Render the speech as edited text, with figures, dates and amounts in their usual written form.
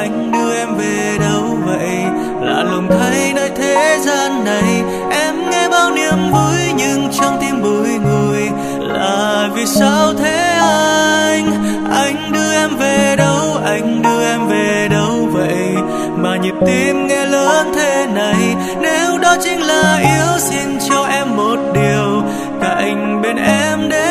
anh đưa em về đâu vậy? Lạ lùng thay nơi thế gian này, em nghe bao niềm vui nhưng trong tim bùi ngùi. Là vì sao thế anh đưa em về đâu, anh đưa em về đâu vậy? Mà nhịp tim nghe lớn thế này, nếu đó chính là yêu xin cho em một điều, cạnh bên em để